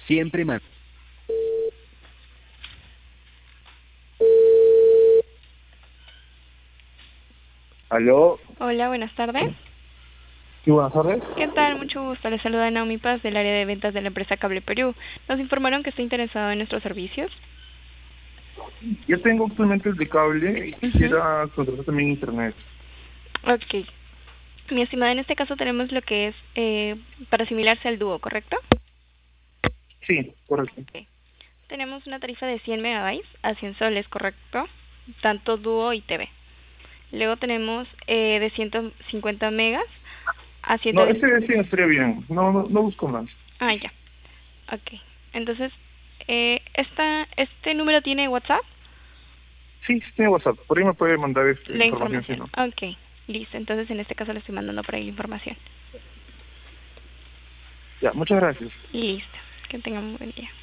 Siempre más. ¿Aló? Hola, buenas tardes. Sí, buenas tardes. ¿Qué tal? Mucho gusto. Les saluda Naomi Paz del área de ventas de la empresa Cable Perú. Nos informaron que está interesado en nuestros servicios. Yo tengo actualmente el de cable y Ujú. quisiera contratar también internet. Ok. Mi estimada, en este caso tenemos lo que es para asimilarse al dúo, ¿correcto? Sí, correcto. Ok. Tenemos una tarifa de 100 megabytes a 100 soles, ¿correcto? Tanto dúo y TV. Luego tenemos de 150 megas a No, 110. ese sí estaría bien. No busco más. Ah, ya. Ok. Entonces, ¿este número tiene WhatsApp? Sí, sí tiene WhatsApp. Por ahí me puede mandar La información, si información. no. Ok, listo. Entonces, en este caso le estoy mandando por ahí la información. Ya, muchas gracias. Listo. Que tengan un buen día.